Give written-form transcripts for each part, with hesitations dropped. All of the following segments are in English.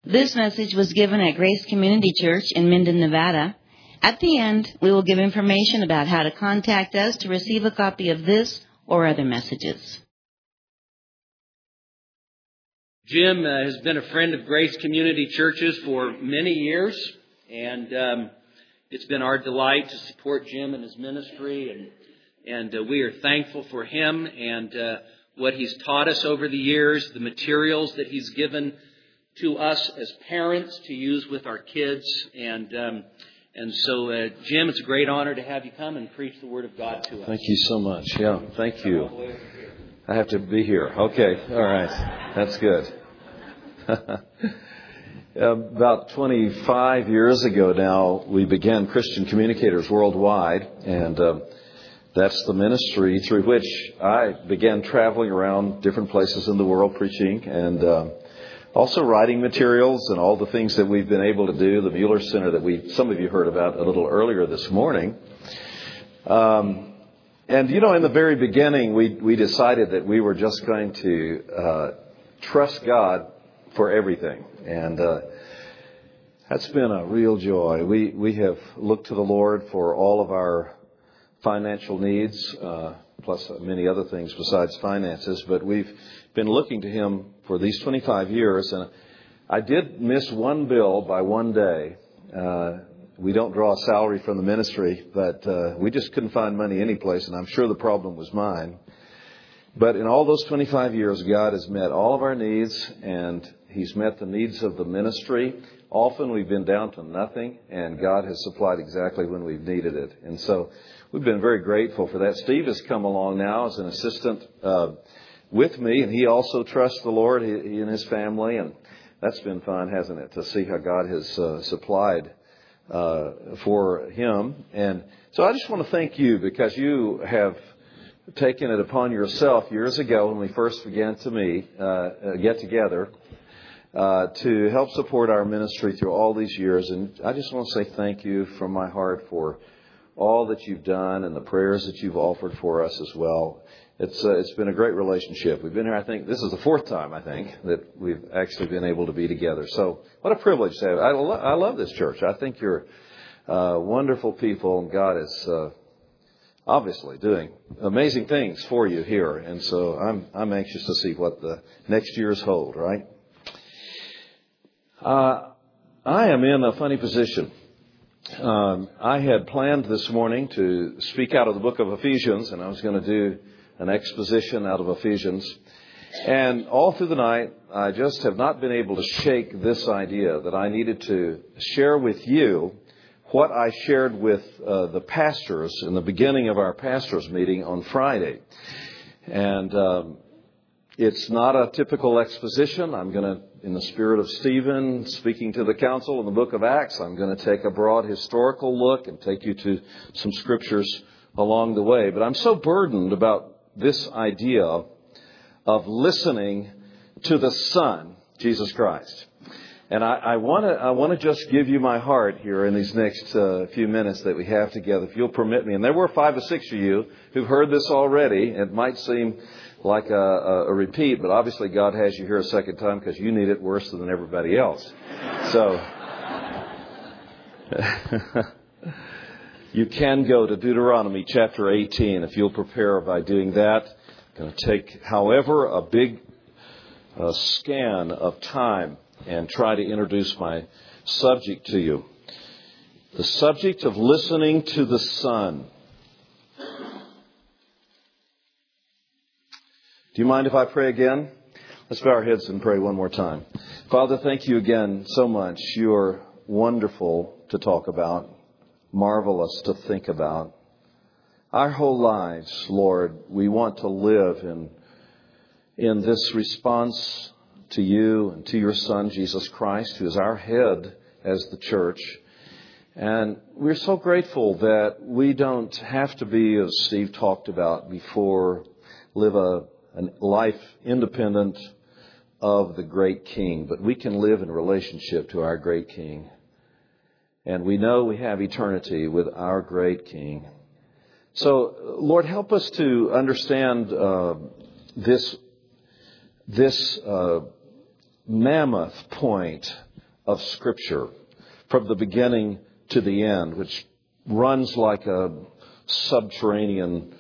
This message was given at Grace Community Church in Minden, Nevada. At the end, we will give information about how to contact us to receive a copy of this or other messages. Jim has been a friend of Grace Community Churches for many years, and it's been our delight to support Jim in his ministry, and we are thankful for him and what he's taught us over the years, the materials that he's given to us as parents to use with our kids, and so Jim, it's a great honor to have you come and preach the Word of God to us. Thank you so much. Yeah, thank you. I have to be here. Okay, all right. That's good. About 25 years ago now, we began Christian Communicators Worldwide, and that's the ministry through which I began traveling around different places in the world preaching, and also writing materials and all the things that we've been able to do. The Mueller Center that some of you heard about a little earlier this morning. And, in the very beginning, we decided that we were just going to trust God for everything. And that's been a real joy. We have looked to the Lord for all of our financial needs, plus many other things besides finances. But we've been looking to Him for these 25 years. And I did miss one bill by one day. We don't draw a salary from the ministry, but we just couldn't find money anyplace, and I'm sure the problem was mine. But in all those 25 years, God has met all of our needs, and He's met the needs of the ministry. Often we've been down to nothing, and God has supplied exactly when we've needed it. And so we've been very grateful for that. Steve has come along now as an assistant with me, and he also trusts the Lord, he and his family, and that's been fun, hasn't it, to see how God has supplied for him. And so I just want to thank you, because you have taken it upon yourself years ago when we first began to get together to help support our ministry through all these years. And I just want to say thank you from my heart for all that you've done and the prayers that you've offered for us as well. It's been a great relationship. We've been here, I think, this is the fourth time, I think, that we've actually been able to be together. So what a privilege to have. I love this church. I think you're wonderful people, and God is obviously doing amazing things for you here. And so I'm anxious to see what the next years hold, right? I am in a funny position. I had planned this morning to speak out of the book of Ephesians, and I was going to do an exposition out of Ephesians. And all through the night, I just have not been able to shake this idea that I needed to share with you what I shared with the pastors in the beginning of our pastors meeting on Friday. And it's not a typical exposition. I'm going to, in the spirit of Stephen speaking to the council in the book of Acts, I'm going to take a broad historical look and take you to some scriptures along the way. But I'm so burdened about this idea of listening to the Son, Jesus Christ. And I want to just give you my heart here in these next few minutes that we have together, if you'll permit me. And there were 5 or 6 of you who've heard this already. It might seem like a repeat, but obviously God has you here a second time because you need it worse than everybody else. So you can go to Deuteronomy chapter 18 if you'll prepare by doing that. I'm going to take, however, a big scan of time and try to introduce my subject to you. The subject of listening to the Son. Do you mind if I pray again? Let's bow our heads and pray one more time. Father, thank you again so much. You are wonderful to talk about, marvelous to think about. Our whole lives, Lord, we want to live in this response to you and to your Son, Jesus Christ, who is our head as the church. And we're so grateful that we don't have to be, as Steve talked about before, live a life independent of the great King, but we can live in relationship to our great King. And we know we have eternity with our great King. So, Lord, help us to understand this mammoth point of Scripture from the beginning to the end, which runs like a subterranean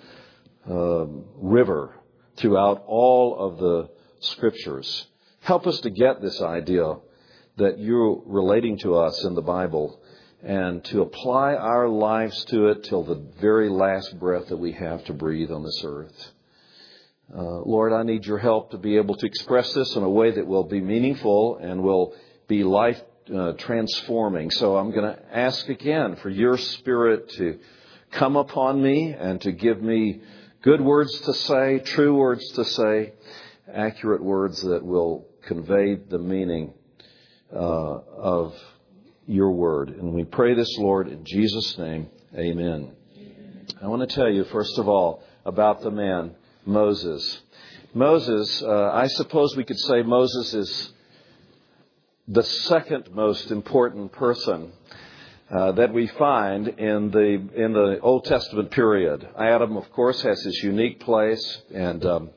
river throughout all of the Scriptures. Help us to get this idea that you're relating to us in the Bible and to apply our lives to it till the very last breath that we have to breathe on this earth. Lord, I need your help to be able to express this in a way that will be meaningful and will be life transforming. So I'm going to ask again for your Spirit to come upon me and to give me good words to say, true words to say, accurate words that will convey the meaning of your word. And we pray this, Lord, in Jesus' name, amen. I want to tell you, first of all, about the man Moses. Moses, I suppose we could say Moses is the second most important person that we find in the Old Testament period. Adam, of course, has his unique place, and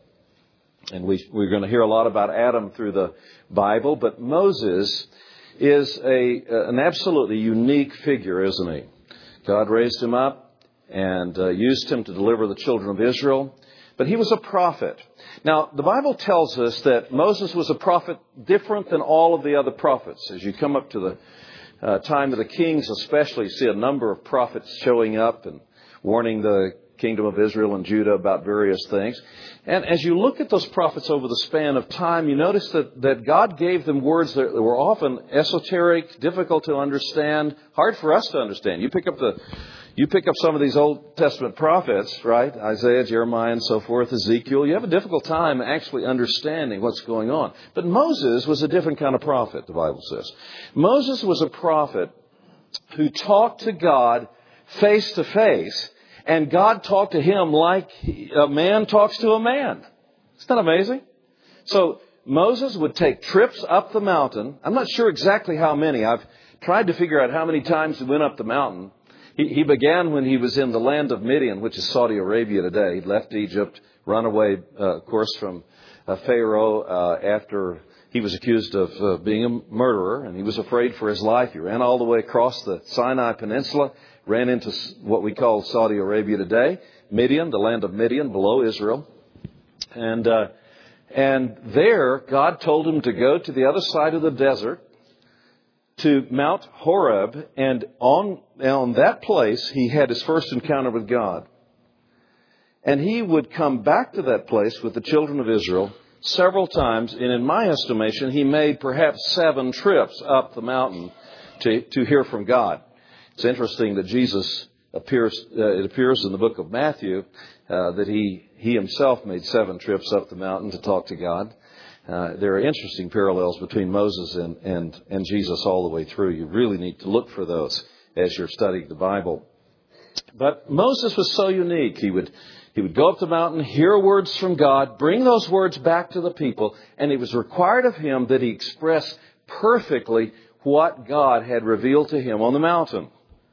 we're going to hear a lot about Adam through the Bible. But Moses is an absolutely unique figure, isn't he? God raised him up and used him to deliver the children of Israel. But he was a prophet. Now, the Bible tells us that Moses was a prophet different than all of the other prophets. As you come up to the time of the kings especially, you see a number of prophets showing up and warning the kingdom of Israel and Judah about various things. And as you look at those prophets over the span of time, you notice that God gave them words that were often esoteric, difficult to understand, hard for us to understand. You pick up some of these Old Testament prophets, right? Isaiah, Jeremiah, and so forth, Ezekiel. You have a difficult time actually understanding what's going on. But Moses was a different kind of prophet, the Bible says. Moses was a prophet who talked to God face to face, and God talked to him like a man talks to a man. Isn't that amazing? So Moses would take trips up the mountain. I'm not sure exactly how many. I've tried to figure out how many times he went up the mountain. He began when he was in the land of Midian, which is Saudi Arabia today. He left Egypt, run away, of course, from Pharaoh after he was accused of being a murderer, and he was afraid for his life. He ran all the way across the Sinai Peninsula, ran into what we call Saudi Arabia today, Midian, the land of Midian, below Israel. And there, God told him to go to the other side of the desert, to Mount Horeb, and on that place, he had his first encounter with God. And he would come back to that place with the children of Israel several times, and in my estimation, he made perhaps 7 trips up the mountain to hear from God. It's interesting that Jesus it appears in the book of Matthew that he himself made 7 trips up the mountain to talk to God. There are interesting parallels between Moses and Jesus all the way through. You really need to look for those as you're studying the Bible. But Moses was so unique. He would go up the mountain, hear words from God, bring those words back to the people, and it was required of him that he express perfectly what God had revealed to him on the mountain.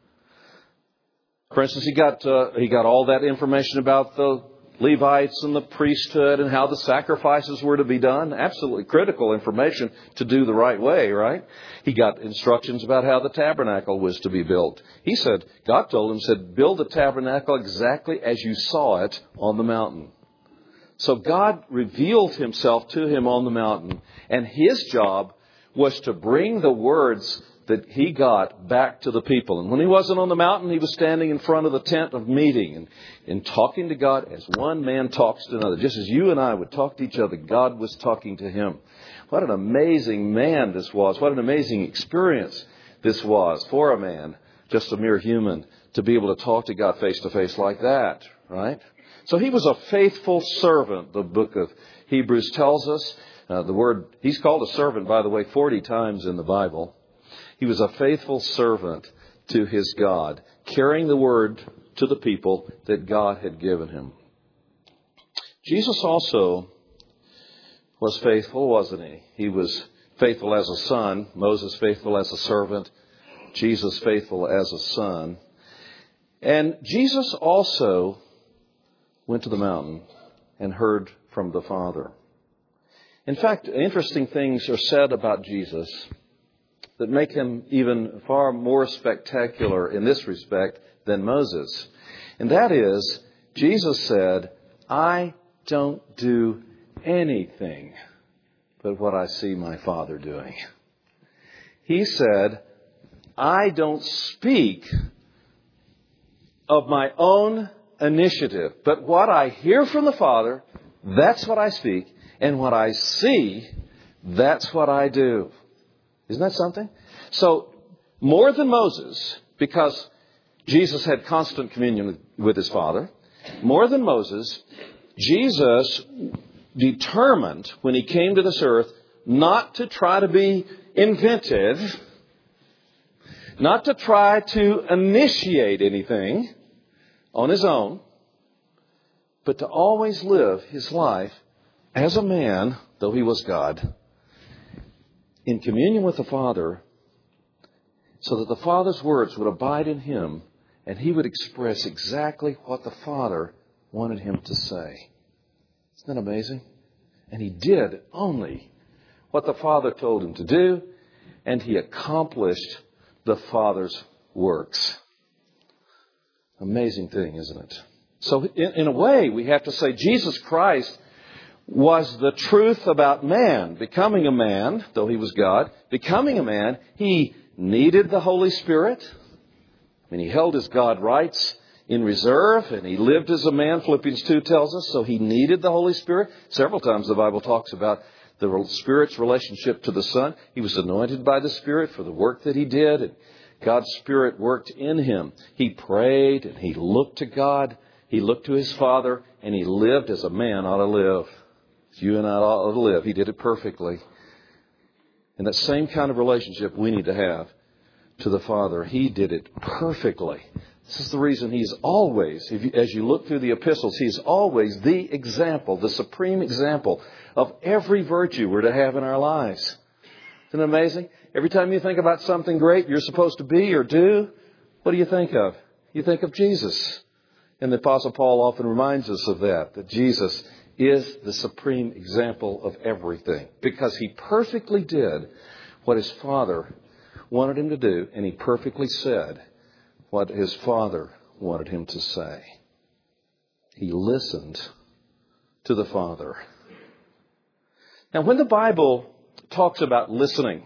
For instance, he got all that information about the Levites and the priesthood and how the sacrifices were to be done. Absolutely critical information to do the right way, right? He got instructions about how the tabernacle was to be built. God told him, build the tabernacle exactly as you saw it on the mountain. So God revealed himself to him on the mountain, and his job was to bring the words that he got back to the people. And when he wasn't on the mountain, he was standing in front of the tent of meeting and talking to God as one man talks to another. Just as you and I would talk to each other, God was talking to him. What an amazing man this was. What an amazing experience this was for a man, just a mere human, to be able to talk to God face to face like that, right? So he was a faithful servant, the book of Hebrews tells us. He's called a servant, by the way, 40 times in the Bible. He was a faithful servant to his God, carrying the word to the people that God had given him. Jesus also was faithful, wasn't he? He was faithful as a son. Moses faithful as a servant. Jesus faithful as a son. And Jesus also went to the mountain and heard from the Father. In fact, interesting things are said about Jesus that make him even far more spectacular in this respect than Moses. And that is, Jesus said, I don't do anything but what I see my Father doing. He said, I don't speak of my own initiative, but what I hear from the Father, that's what I speak, and what I see, that's what I do. Isn't that something? So, more than Moses, because Jesus had constant communion with his Father, more than Moses, Jesus determined when he came to this earth not to try to be inventive, not to try to initiate anything on his own, but to always live his life as a man, though he was God, in communion with the Father, so that the Father's words would abide in him and he would express exactly what the Father wanted him to say. Isn't that amazing? And he did only what the Father told him to do, and he accomplished the Father's works. Amazing thing, isn't it? So in a way, we have to say Jesus Christ was the truth about man. Becoming a man, though he was God, becoming a man, he needed the Holy Spirit. I mean, he held his God rights in reserve, and he lived as a man, Philippians 2 tells us, so he needed the Holy Spirit. Several times the Bible talks about the Spirit's relationship to the Son. He was anointed by the Spirit for the work that he did, and God's Spirit worked in him. He prayed, and he looked to God. He looked to his Father, and he lived as a man ought to live. You and I ought to live. He did it perfectly. And that same kind of relationship we need to have to the Father. He did it perfectly. This is the reason he's always, as you look through the epistles, he's always the example, the supreme example of every virtue we're to have in our lives. Isn't it amazing? Every time you think about something great you're supposed to be or do, what do you think of? You think of Jesus. And the Apostle Paul often reminds us of that Jesus is the supreme example of everything, because he perfectly did what his Father wanted him to do, and he perfectly said what his Father wanted him to say. He listened to the Father. Now, when the Bible talks about listening,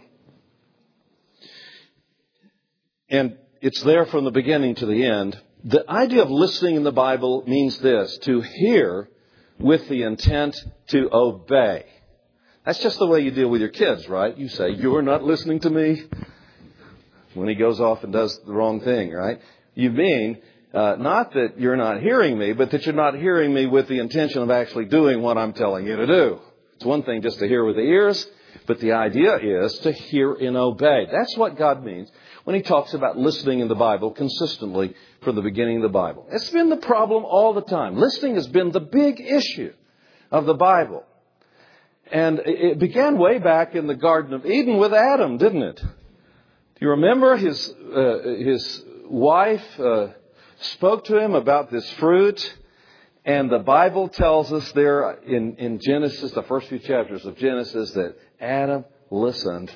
and it's there from the beginning to the end, the idea of listening in the Bible means this: to hear with the intent to obey. That's just the way you deal with your kids, right? You say, "You're not listening to me," when he goes off and does the wrong thing, right? You mean not that you're not hearing me, but that you're not hearing me with the intention of actually doing what I'm telling you to do. It's one thing just to hear with the ears, but the idea is to hear and obey. That's what God means when he talks about listening in the Bible consistently from the beginning of the Bible. It's been the problem all the time. Listening has been the big issue of the Bible. And it began way back in the Garden of Eden with Adam, didn't it? Do you remember his wife spoke to him about this fruit? And the Bible tells us there in Genesis, the first few chapters of Genesis, that Adam listened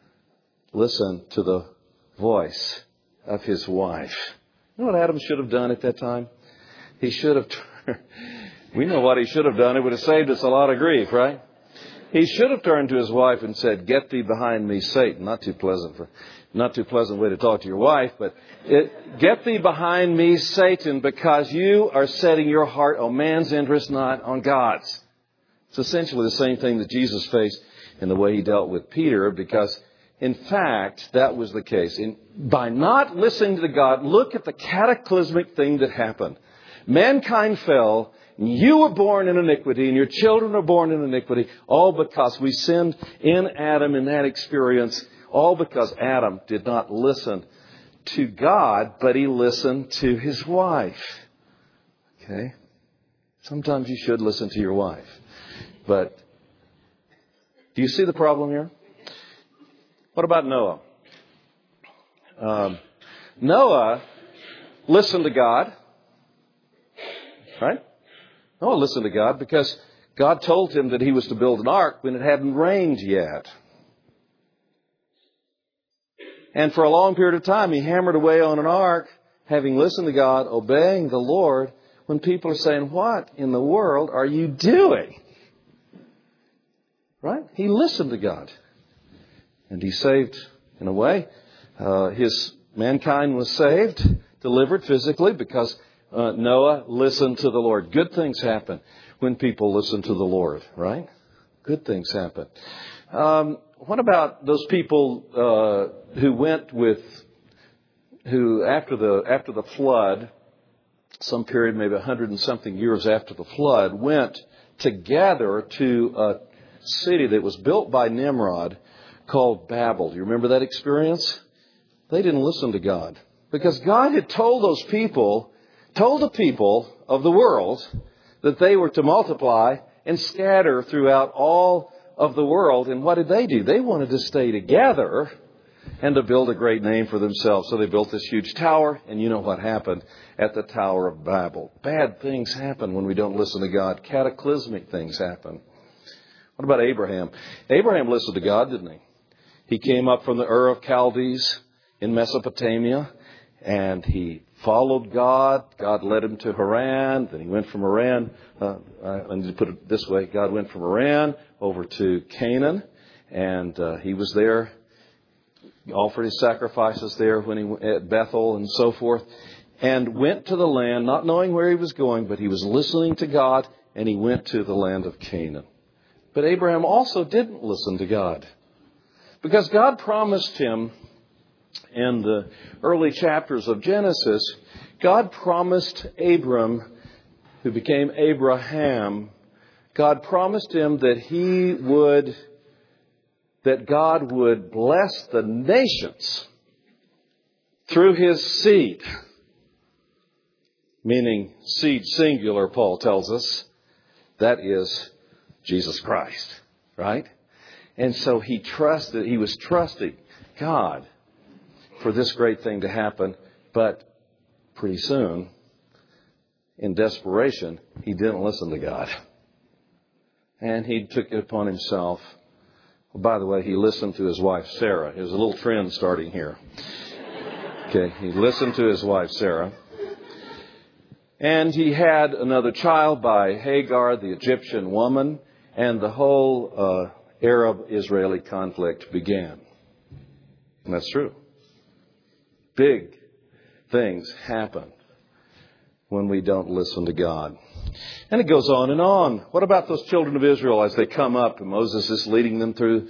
to the voice of his wife. You know what Adam should have done at that time? He should have, we know what he should have done. It would have saved us a lot of grief, right? He should have turned to his wife and said, "Get thee behind me, Satan." Not too pleasant way to talk to your wife, but "Get thee behind me, Satan, because you are setting your heart on man's interest, not on God's." It's essentially the same thing that Jesus faced in the way he dealt with Peter, because in fact, that was the case. By not listening to God, look at the cataclysmic thing that happened. Mankind fell. You were born in iniquity, and your children are born in iniquity, all because we sinned in Adam in that experience, all because Adam did not listen to God, but he listened to his wife. Okay? Sometimes you should listen to your wife. But do you see the problem here? What about Noah? Noah listened to God, right? Noah listened to God because God told him that he was to build an ark when it hadn't rained yet. And for a long period of time, he hammered away on an ark, having listened to God, obeying the Lord, when people are saying, what in the world are you doing? Right? He listened to God. And he saved, in a way, mankind was saved, delivered physically, because Noah listened to the Lord. Good things happen when people listen to the Lord, right? Good things happen. What about those people who after the flood, some period, maybe 100 and something years after the flood, went together to a city that was built by Nimrod called Babel? Do you remember that experience? They didn't listen to God, because God had told the people of the world that they were to multiply and scatter throughout all of the world. And what did they do? They wanted to stay together and to build a great name for themselves. So they built this huge tower, and you know what happened at the Tower of Babel. Bad things happen when we don't listen to God. Cataclysmic things happen. What about Abraham? Abraham listened to God, didn't he? He came up from the Ur of Chaldees in Mesopotamia, and he followed God. God led him to Haran. Then he went from Haran. I need to put it this way. God went from Haran over to Canaan, and he was there. He offered his sacrifices there when he at Bethel and so forth, and went to the land, not knowing where he was going, but he was listening to God, and he went to the land of Canaan. But Abraham also didn't listen to God, because God promised him in the early chapters of Genesis, God promised Abram, who became Abraham, God promised him that God would bless the nations through his seed. Meaning seed singular, Paul tells us. That is Jesus Christ, right? And so he was trusting God for this great thing to happen. But pretty soon, in desperation, he didn't listen to God. And he took it upon himself. Well, by the way, he listened to his wife, Sarah. There's a little trend starting here. Okay, he listened to his wife, Sarah. And he had another child by Hagar, the Egyptian woman. And the whole Arab-Israeli conflict began. And that's true. Big things happen when we don't listen to God. And it goes on and on. What about those children of Israel as they come up? And Moses is leading them through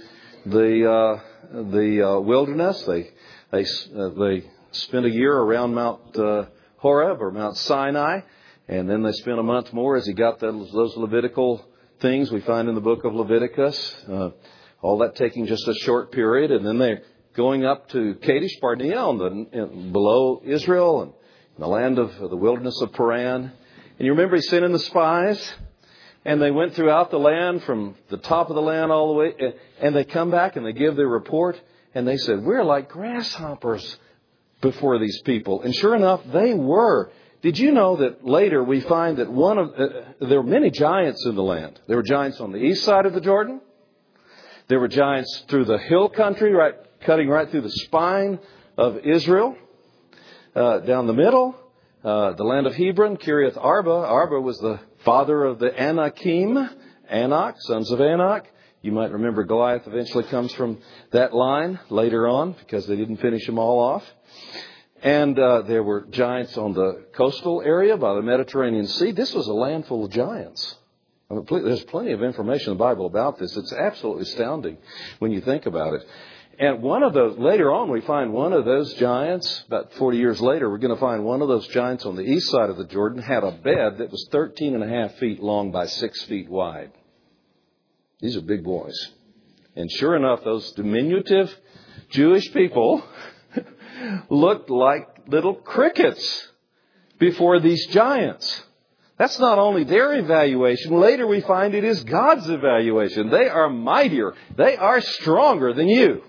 the wilderness. They spent a year around Mount Horeb or Mount Sinai. And then they spent a month more as he got those Levitical things we find in the book of Leviticus. All that taking just a short period. And then they're going up to Kadesh Barnea below Israel and in the land of the wilderness of Paran. And you remember he sent in the spies, and they went throughout the land from the top of the land all the way, and they come back and they give their report, and they said, we're like grasshoppers before these people. And sure enough, they were. Did you know that later we find that there were many giants in the land? There were giants on the east side of the Jordan. There were giants through the hill country, cutting right through the spine of Israel, down the middle. The land of Hebron, Kiriath Arba. Arba was the father of the Anakim, Anak, sons of Anak. You might remember Goliath eventually comes from that line later on because they didn't finish them all off. And there were giants on the coastal area by the Mediterranean Sea. This was a land full of giants. There's plenty of information in the Bible about this. It's absolutely astounding when you think about it. And later on, we find one of those giants, about 40 years later, we're going to find one of those giants on the east side of the Jordan had a bed that was 13 and a half feet long by 6 feet wide. These are big boys. And sure enough, those diminutive Jewish people looked like little crickets before these giants. That's not only their evaluation. Later we find it is God's evaluation. They are mightier. They are stronger than you.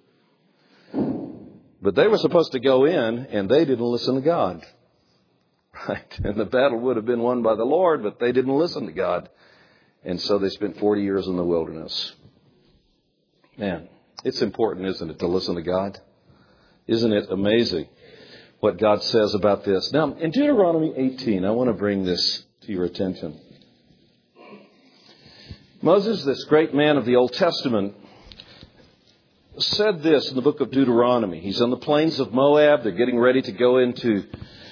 But they were supposed to go in, and they didn't listen to God. Right? And the battle would have been won by the Lord, but they didn't listen to God. And so they spent 40 years in the wilderness. Man, it's important, isn't it, to listen to God? Isn't it amazing what God says about this? Now, in Deuteronomy 18, I want to bring this to your attention. Moses, this great man of the Old Testament, said this in the book of Deuteronomy. He's on the plains of Moab. They're getting ready to go into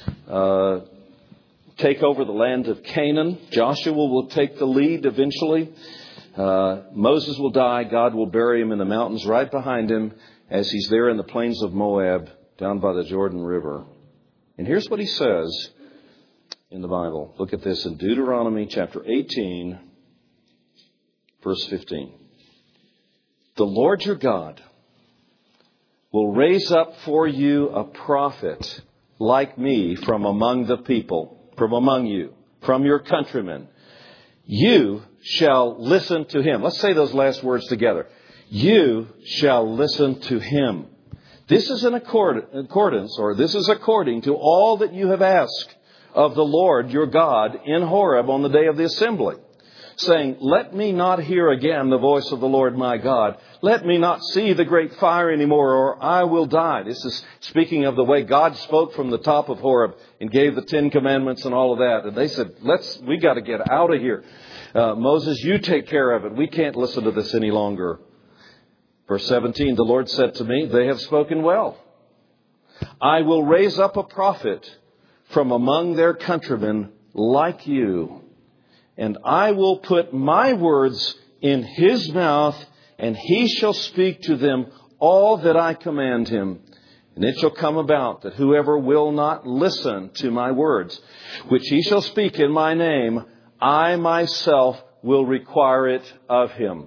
take over the land of Canaan. Joshua will take the lead eventually. Moses will die. God will bury him in the mountains right behind him as he's there in the plains of Moab down by the Jordan River. And here's what he says in the Bible. Look at this in Deuteronomy chapter 18, verse 15. The Lord your God will raise up for you a prophet like me from among the people, from among you, from your countrymen. You shall listen to him. Let's say those last words together. You shall listen to him. This is in accordance, or this is according to all that you have asked of the Lord your God in Horeb on the day of the assembly, saying, let me not hear again the voice of the Lord my God. Let me not see the great fire anymore, or I will die. This is speaking of the way God spoke from the top of Horeb and gave the 10 Commandments and all of that. And they said, we got to get out of here. Moses, you take care of it. We can't listen to this any longer. Verse 17, the Lord said to me, they have spoken well. I will raise up a prophet from among their countrymen like you, and I will put my words in his mouth, and he shall speak to them all that I command him. And it shall come about that whoever will not listen to my words, which he shall speak in my name, I myself will require it of him.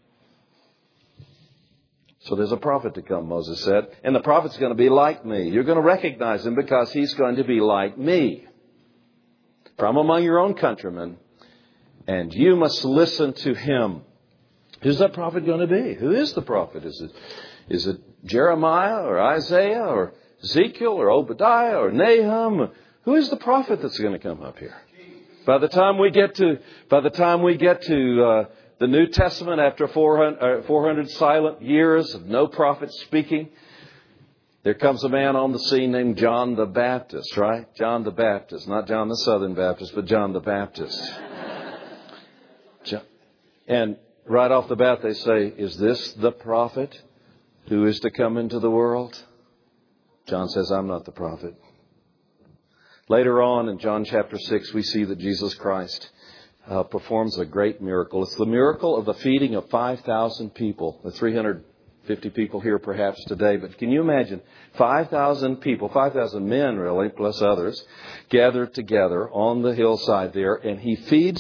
So there's a prophet to come, Moses said. And the prophet's going to be like me. You're going to recognize him because he's going to be like me. From among your own countrymen. And you must listen to him. Who's that prophet going to be? Who is the prophet? Is it Jeremiah or Isaiah or Ezekiel or Obadiah or Nahum? Who is the prophet that's going to come up here? By the time we get to the New Testament, after 400 silent years of no prophet speaking, there comes a man on the scene named John the Baptist, right? John the Baptist, not John the Southern Baptist, but John the Baptist. And right off the bat they say, is this the prophet who is to come into the world? John says, I'm not the prophet. Later on in John chapter 6, we see that Jesus Christ performs a great miracle. It's the miracle of the feeding of 5,000 people. The 350 people here perhaps today. But can you imagine 5,000 people, 5,000 men really, plus others, gathered together on the hillside there, and he feeds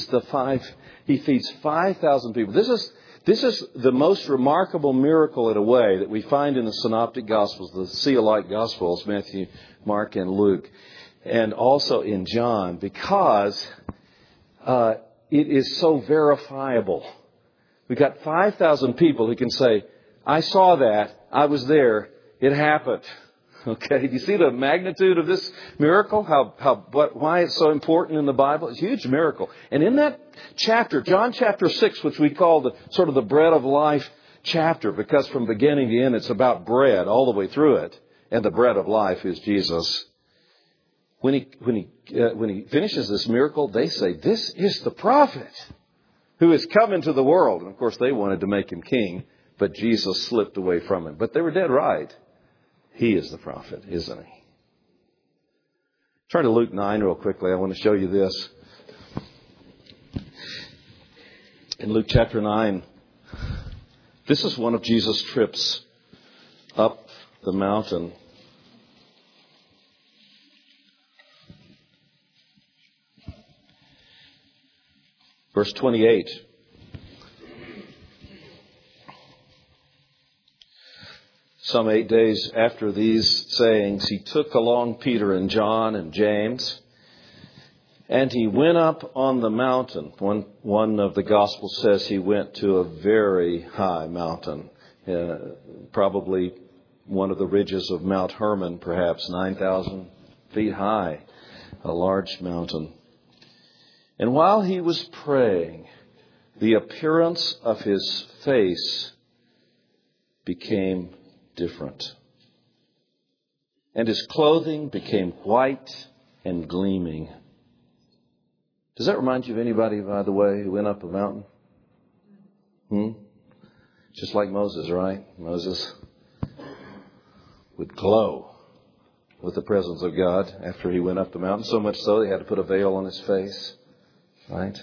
5,000 people. This is the most remarkable miracle in a way that we find in the Synoptic Gospels, the seal-like Gospels, Matthew, Mark, and Luke, and also in John, because it is so verifiable. We've got 5,000 people who can say, I saw that, I was there, it happened. Okay, do you see the magnitude of this miracle? Why it's so important in the Bible? It's a huge miracle. And in that chapter, John chapter 6, which we call the sort of the bread of life chapter, because from beginning to end it's about bread all the way through it, and the bread of life is Jesus. When he finishes this miracle, they say, this is the prophet who has come into the world. And of course, they wanted to make him king, but Jesus slipped away from him. But they were dead right. He is the prophet, isn't he? Turn to Luke 9 real quickly. I want to show you this. In Luke chapter 9, this is one of Jesus' trips up the mountain. Verse 28. Some 8 days after these sayings, he took along Peter and John and James, and he went up on the mountain. One of the Gospels says he went to a very high mountain, probably one of the ridges of Mount Hermon, perhaps 9,000 feet high, a large mountain. And while he was praying, the appearance of his face became different. and his clothing became white and gleaming. Does that remind you of anybody, by the way, who went up a mountain? Just like Moses, right? Moses would glow with the presence of God after he went up the mountain. So much so they had to put a veil on his face. Right?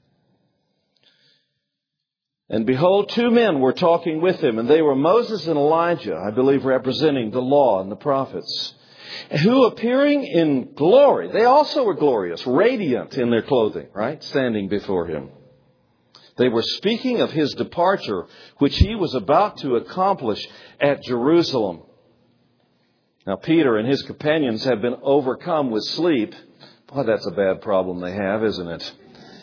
And behold, two men were talking with him, and they were Moses and Elijah, I believe representing the law and the prophets, who appearing in glory, they also were glorious, radiant in their clothing, right? Standing before him. They were speaking of his departure, which he was about to accomplish at Jerusalem. Now, Peter and his companions have been overcome with sleep. Boy, that's a bad problem they have, isn't it?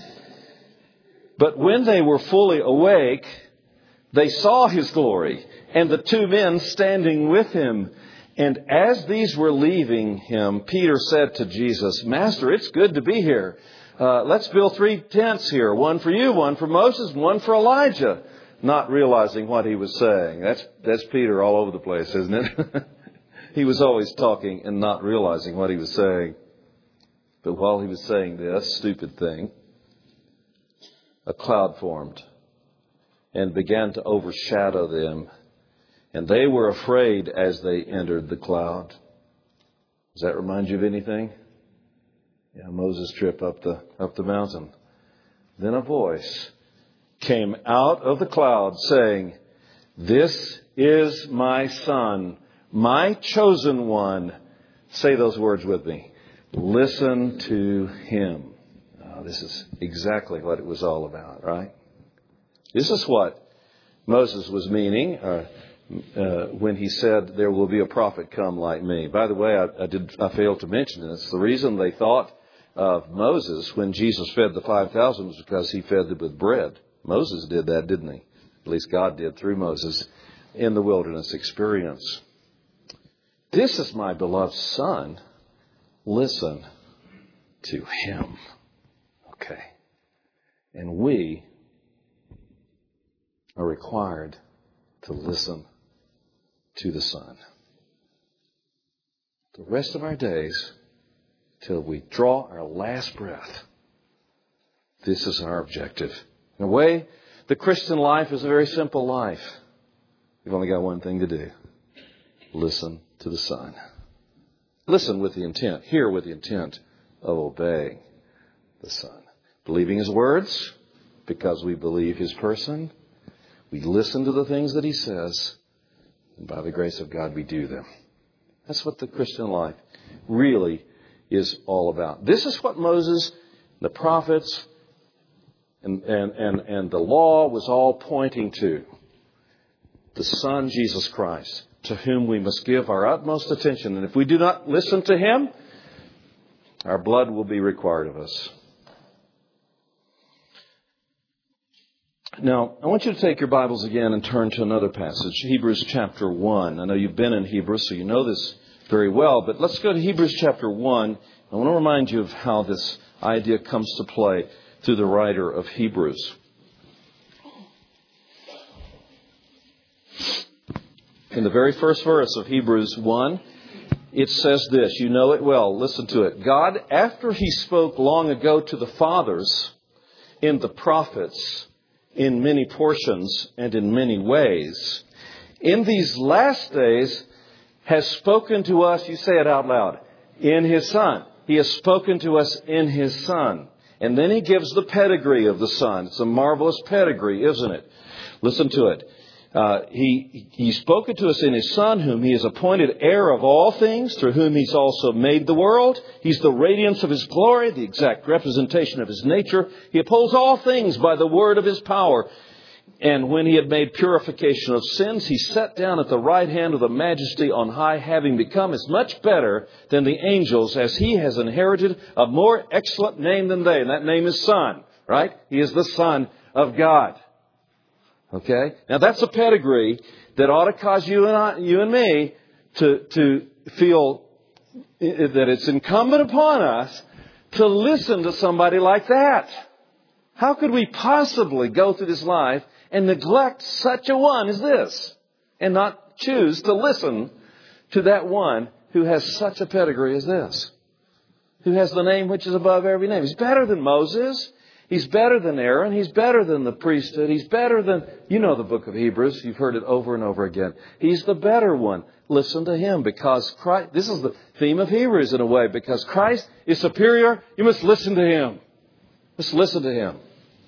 But when they were fully awake, they saw his glory and the two men standing with him. And as these were leaving him, Peter said to Jesus, Master, it's good to be here. Let's build 3 tents here. One for you, one for Moses, and one for Elijah. Not realizing what he was saying. That's Peter all over the place, isn't it? He was always talking and not realizing what he was saying. But while he was saying this stupid thing, a cloud formed and began to overshadow them. And they were afraid as they entered the cloud. Does that remind you of anything? Yeah, Moses' trip up the mountain. Then a voice came out of the cloud saying, This is my son, my chosen one. Say those words with me. Listen to him. This is exactly what it was all about, right? This is what Moses was meaning when he said, there will be a prophet come like me. By the way, I failed to mention this. The reason they thought of Moses when Jesus fed the 5,000 was because he fed them with bread. Moses did that, didn't he? At least God did through Moses in the wilderness experience. This is my beloved son. Listen to him. Okay. And we are required to listen to the Son. The rest of our days, till we draw our last breath, this is our objective. In a way, the Christian life is a very simple life. You've only got one thing to do. Listen to the Son. Listen with the intent, hear with the intent of obeying the Son. Believing his words, because we believe his person. We listen to the things that he says, and by the grace of God, we do them. That's what the Christian life really is all about. This is what Moses, the prophets, and the law was all pointing to. The Son, Jesus Christ, to whom we must give our utmost attention. And if we do not listen to him, our blood will be required of us. Now, I want you to take your Bibles again and turn to another passage, Hebrews chapter 1. I know you've been in Hebrews, so you know this very well, but let's go to Hebrews chapter 1. I want to remind you of how this idea comes to play through the writer of Hebrews. In the very first verse of Hebrews 1, it says this, you know it well, listen to it. God, after he spoke long ago to the fathers in the prophets, in many portions and in many ways, in these last days has spoken to us, you say it out loud, in his Son. He has spoken to us in his Son. And then he gives the pedigree of the Son. It's a marvelous pedigree, isn't it? Listen to it. He's spoken to us in his Son, whom he has appointed heir of all things, through whom he's also made the world. He's the radiance of his glory, the exact representation of his nature. He upholds all things by the word of his power. And when he had made purification of sins, he sat down at the right hand of the Majesty on high, having become as much better than the angels, as he has inherited a more excellent name than they. And that name is Son, right? He is the Son of God. Okay? Now that's a pedigree that ought to cause you and me to feel that it's incumbent upon us to listen to somebody like that. How could we possibly go through this life and neglect such a one as this and not choose to listen to that one who has such a pedigree as this, who has the name which is above every name. He's better than Moses. He's better than Aaron. He's better than the priesthood. He's better than, you know the book of Hebrews. You've heard it over and over again. He's the better one. Listen to Him because Christ, this is the theme of Hebrews in a way, because Christ is superior. You must listen to Him. Just listen to Him.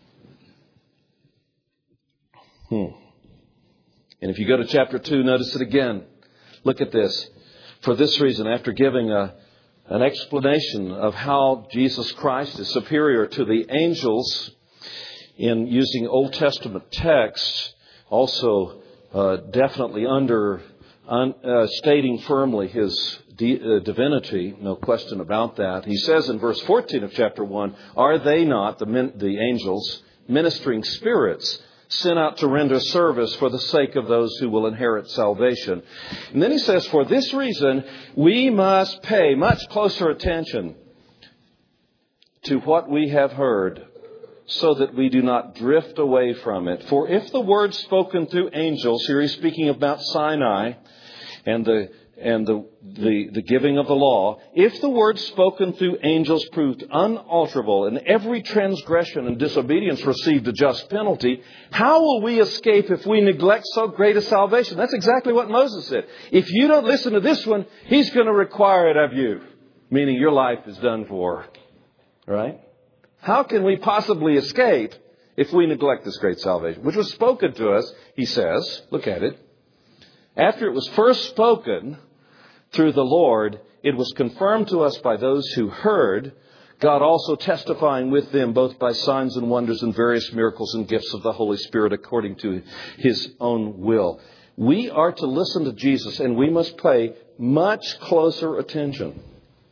And if you go to chapter 2, notice it again. Look at this. For this reason, after giving an explanation of how Jesus Christ is superior to the angels in using Old Testament texts, also definitely stating firmly His divinity, no question about that. He says in verse 14 of chapter 1, are they not, the angels, ministering spirits, sent out to render service for the sake of those who will inherit salvation? And then he says, for this reason, we must pay much closer attention to what we have heard, so that we do not drift away from it. For if the word spoken through angels, here he's speaking about Sinai and the giving of the law, if the word spoken through angels proved unalterable and every transgression and disobedience received a just penalty, how will we escape if we neglect so great a salvation? That's exactly what Moses said. If you don't listen to this one, He's going to require it of you, meaning your life is done for. Right? How can we possibly escape if we neglect this great salvation, which was spoken to us, he says, look at it. After it was first spoken through the Lord, it was confirmed to us by those who heard, God also testifying with them both by signs and wonders and various miracles and gifts of the Holy Spirit according to His own will. We are to listen to Jesus, and we must pay much closer attention.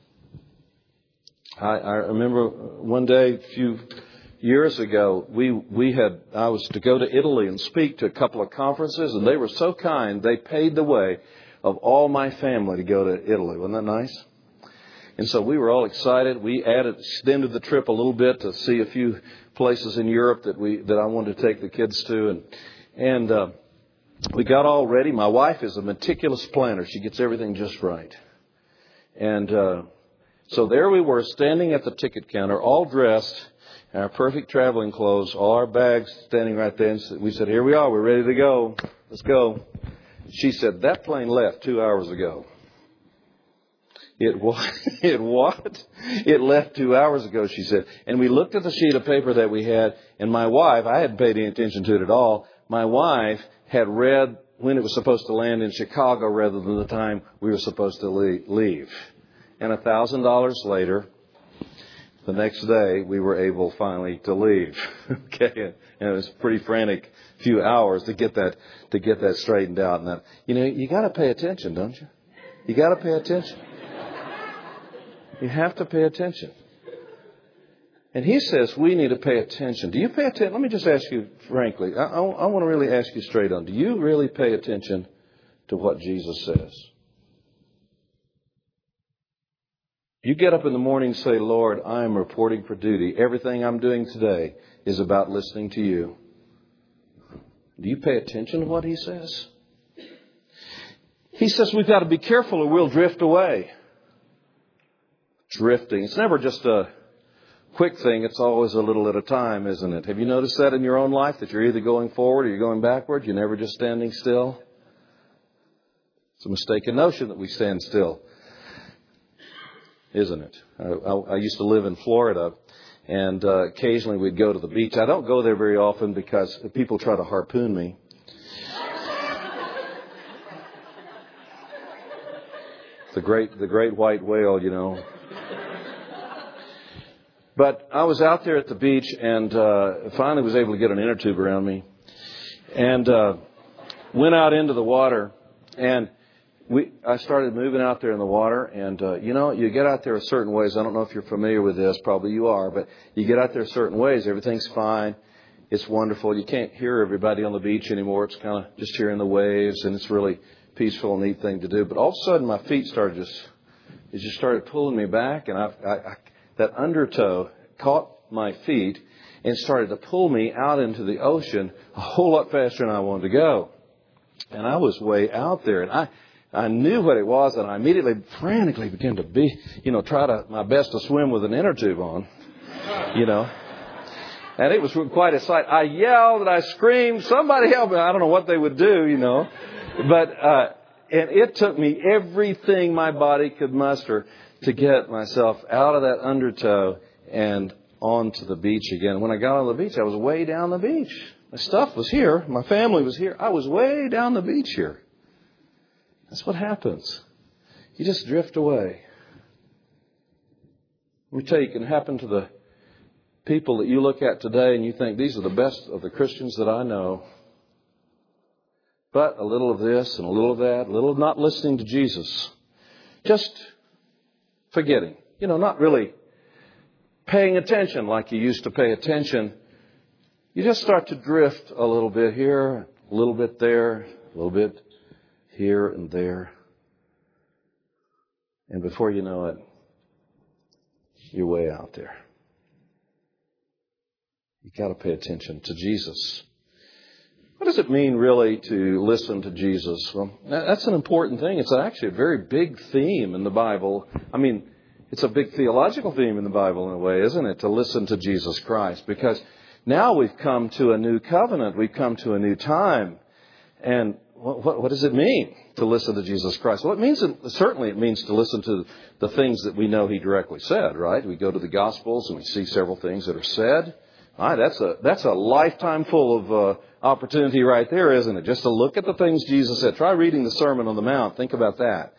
I remember one day a few years ago, I was to go to Italy and speak to a couple of conferences, and they were so kind, they paid the way of all my family to go to Italy. Wasn't that nice? And so we were all excited. We extended the trip a little bit to see a few places in Europe that I wanted to take the kids to. And we got all ready. My wife is a meticulous planner. She gets everything just right. And so there we were standing at the ticket counter, all dressed in our perfect traveling clothes, all our bags standing right there. And we said, here we are. We're ready to go. Let's go. She said, that plane left 2 hours ago. It what? It left 2 hours ago, she said. And we looked at the sheet of paper that we had, and my wife, I hadn't paid any attention to it at all. My wife had read when it was supposed to land in Chicago rather than the time we were supposed to leave. And $1,000 later, the next day, we were able finally to leave. Okay, and it was a pretty frantic few hours to get that straightened out. And you got to pay attention, don't you? You got to pay attention. You have to pay attention. And he says we need to pay attention. Do you pay attention? Let me just ask you frankly. I want to really ask you straight on. Do you really pay attention to what Jesus says? You get up in the morning and say, Lord, I am reporting for duty. Everything I'm doing today is about listening to you. Do you pay attention to what he says? He says we've got to be careful or we'll drift away. Drifting. It's never just a quick thing. It's always a little at a time, isn't it? Have you noticed that in your own life, that you're either going forward or you're going backward? You're never just standing still? It's a mistaken notion that we stand still, isn't it? I used to live in Florida, and occasionally we'd go to the beach. I don't go there very often because people try to harpoon me. The great white whale, you know. But I was out there at the beach and finally was able to get an inner tube around me and went out into the water, and I started moving out there in the water, and you get out there a certain ways. I don't know if you're familiar with this, probably you are, but you get out there certain ways, everything's fine, it's wonderful. You can't hear everybody on the beach anymore. It's kind of just hearing the waves, and it's really peaceful and neat thing to do. But all of a sudden my feet started pulling me back, and that undertow caught my feet and started to pull me out into the ocean a whole lot faster than I wanted to go. And I was way out there, and I knew what it was, and I immediately frantically began to try my best to swim with an inner tube on, And it was quite a sight. I yelled and I screamed, somebody help me. I don't know what they would do, But, and it took me everything my body could muster to get myself out of that undertow and onto the beach again. When I got on the beach, I was way down the beach. My stuff was here. My family was here. I was way down the beach here. That's what happens. You just drift away. Let me tell you, it can happen to the people that you look at today and you think, these are the best of the Christians that I know. But a little of this and a little of that, a little of not listening to Jesus. Just forgetting. Not really paying attention like you used to pay attention. You just start to drift a little bit here, a little bit there, a little bit here and there. And before you know it, you're way out there. You've got to pay attention to Jesus. What does it mean really to listen to Jesus? Well, that's an important thing. It's actually a very big theme in the Bible. It's a big theological theme in the Bible in a way, isn't it? To listen to Jesus Christ. Because now we've come to a new covenant. We've come to a new time. And what does it mean to listen to Jesus Christ? Well, certainly it means to listen to the things that we know He directly said, right? We go to the Gospels and we see several things that are said. All right, that's a lifetime full of opportunity right there, isn't it? Just to look at the things Jesus said. Try reading the Sermon on the Mount. Think about that.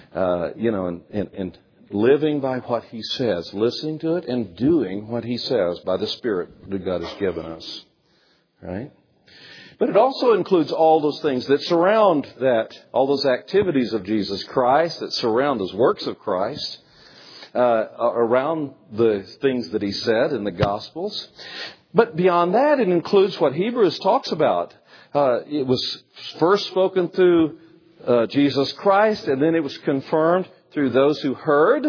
And living by what He says, listening to it and doing what He says by the Spirit that God has given us. Right? But it also includes all those things that surround that, all those activities of Jesus Christ that surround those works of Christ, around the things that He said in the Gospels. But beyond that, it includes what Hebrews talks about. It was first spoken through Jesus Christ, and then it was confirmed through those who heard,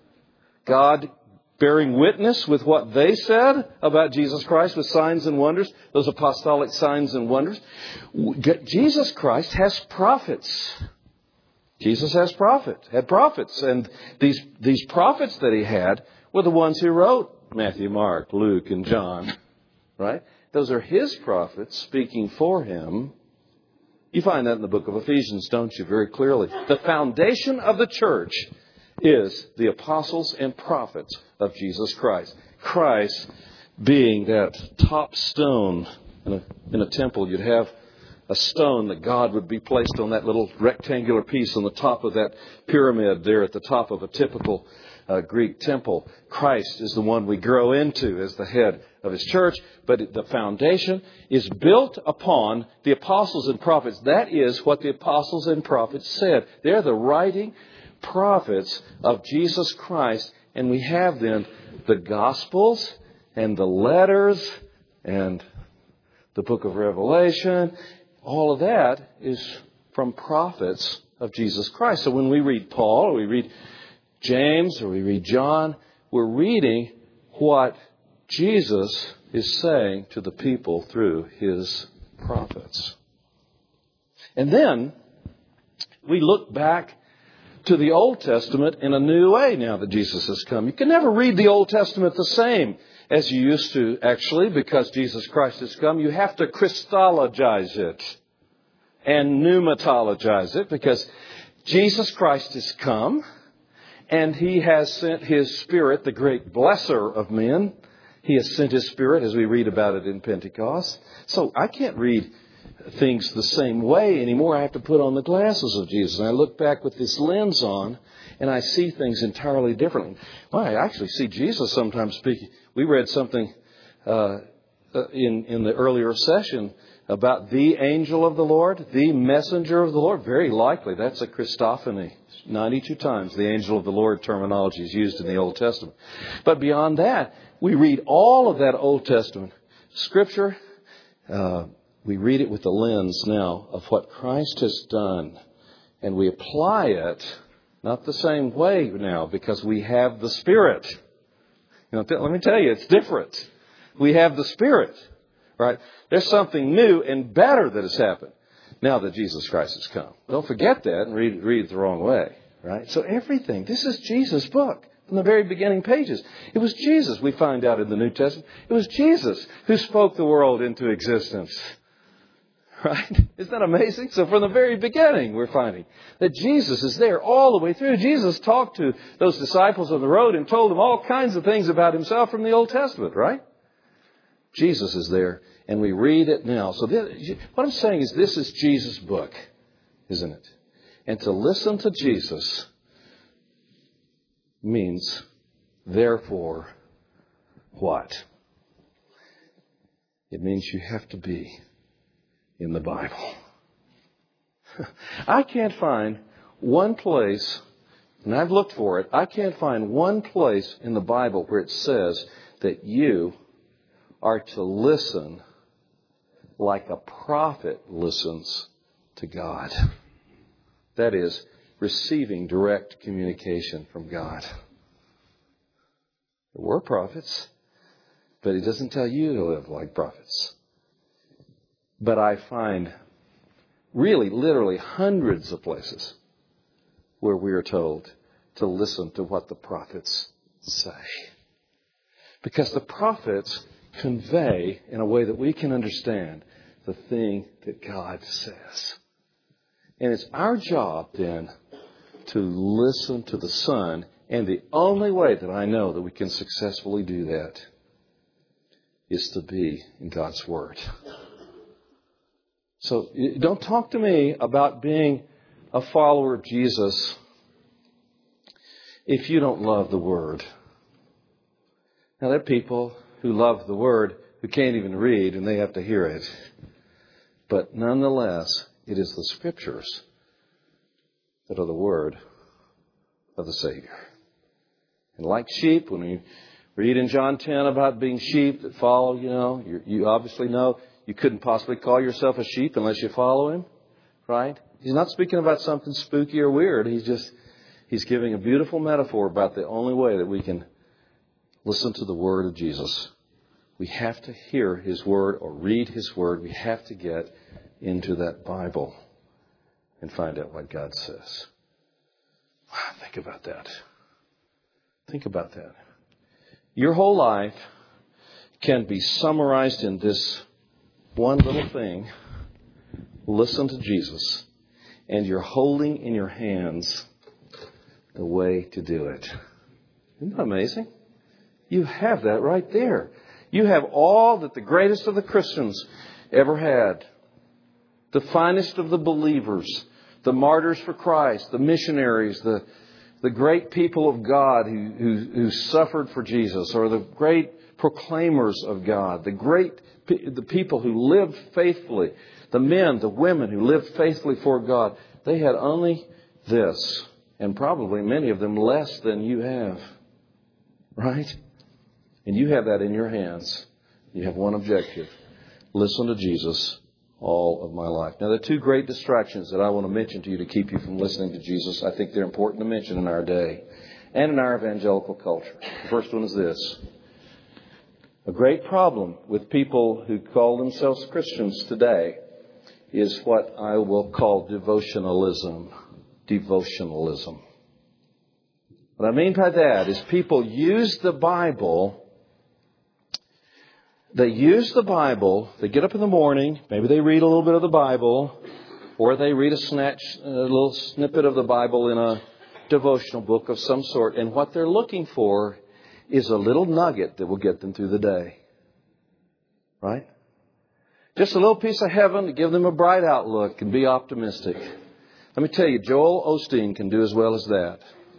God bearing witness with what they said about Jesus Christ with signs and wonders, those apostolic signs and wonders. Jesus Christ has prophets. Jesus had prophets. And these prophets that He had were the ones who wrote Matthew, Mark, Luke, and John. Right? Those are His prophets speaking for Him. You find that in the book of Ephesians, don't you, very clearly. The foundation of the church is the apostles and prophets of Jesus Christ. Christ being that top stone. In a temple, you'd have a stone that God would be placed on that little rectangular piece on the top of that pyramid there at the top of a typical Greek temple. Christ is the one we grow into as the head of His church, but the foundation is built upon the apostles and prophets. That is what the apostles and prophets said. They're the writing prophets of Jesus Christ, and we have then the Gospels and the letters and the book of Revelation. All of that is from prophets of Jesus Christ. So when we read Paul, or we read James, or we read John, we're reading what Jesus is saying to the people through His prophets. And then we look back to the Old Testament in a new way now that Jesus has come. You can never read the Old Testament the same as you used to, actually, because Jesus Christ has come. You have to Christologize it and pneumatologize it, because Jesus Christ has come and He has sent His Spirit, the great blesser of men. He has sent His Spirit, as we read about it in Pentecost. So I can't read things the same way anymore. I have to put on the glasses of Jesus. And I look back with this lens on, and I see things entirely differently. Well, I actually see Jesus sometimes speaking. We read something in the earlier session about the angel of the Lord, the messenger of the Lord. Very likely that's a Christophany. 92 times the angel of the Lord terminology is used in the Old Testament. But beyond that, we read all of that Old Testament Scripture. We read it with the lens now of what Christ has done. And we apply it, not the same way now, because we have the Spirit. Let me tell you, it's different. We have the Spirit, right? There's something new and better that has happened. now that Jesus Christ has come. Don't forget that and read it the wrong way. Right? So everything, this is Jesus' book from the very beginning pages. It was Jesus, we find out in the New Testament. It was Jesus who spoke the world into existence. Right? Isn't that amazing? So from the very beginning, we're finding that Jesus is there all the way through. Jesus talked to those disciples on the road and told them all kinds of things about himself from the Old Testament, right? Jesus is there, and we read it now. So what I'm saying is this is Jesus' book, isn't it? And to listen to Jesus means, therefore, what? It means you have to be in the Bible. I can't find one place, and I've looked for it, I can't find one place in the Bible where it says that you are to listen like a prophet listens to God. That is, receiving direct communication from God. There were prophets, but He doesn't tell you to live like prophets. But I find really, literally hundreds of places where we are told to listen to what the prophets say. Because the prophets convey, in a way that we can understand, the thing that God says. And it's our job then to listen to the Son. And the only way that I know that we can successfully do that is to be in God's Word. So don't talk to me about being a follower of Jesus if you don't love the Word. Now, there are people who love the Word who can't even read and they have to hear it. But nonetheless, it is the Scriptures that are the Word of the Savior. And like sheep, when we read in John 10 about being sheep that follow, you obviously know you couldn't possibly call yourself a sheep unless you follow Him, right? He's not speaking about something spooky or weird. He's giving a beautiful metaphor about the only way that we can listen to the Word of Jesus. We have to hear His Word or read His Word. We have to get into that Bible and find out what God says. Wow, think about that. Think about that. Your whole life can be summarized in this one little thing. Listen to Jesus. And you're holding in your hands the way to do it. Isn't that amazing? You have that right there. You have all that the greatest of the Christians ever had. The finest of the believers. The martyrs for Christ. The missionaries. The great people of God who suffered for Jesus. Or the great proclaimers of God. The people who lived faithfully. The men, the women who lived faithfully for God. They had only this. And probably many of them less than you have. Right? And you have that in your hands. You have one objective. Listen to Jesus all of my life. Now, there are two great distractions that I want to mention to you to keep you from listening to Jesus. I think they're important to mention in our day and in our evangelical culture. The first one is this. A great problem with people who call themselves Christians today is what I will call devotionalism. Devotionalism. What I mean by that is people use the Bible. They use the Bible. They get up in the morning. Maybe they read a little bit of the Bible. Or they read a little snippet of the Bible in a devotional book of some sort. And what they're looking for is a little nugget that will get them through the day. Right? Just a little piece of heaven to give them a bright outlook and be optimistic. Let me tell you, Joel Osteen can do as well as that.